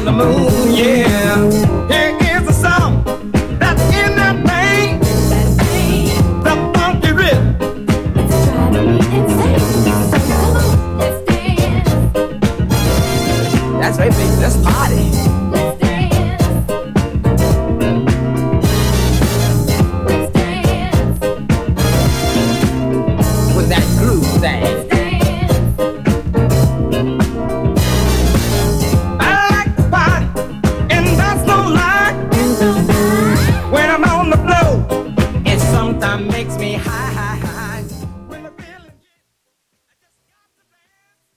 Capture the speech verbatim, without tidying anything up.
the moon, yeah. Here is a song that's in that pain, the funky rhythm. It's driving me insane. So come on, let's dance. That's right, baby. Let's party. Let's dance. Let's dance. With that groove thing. Let's dance. I like to party, and that's no lie. And so high. When I'm on the floor, it sometimes makes me high.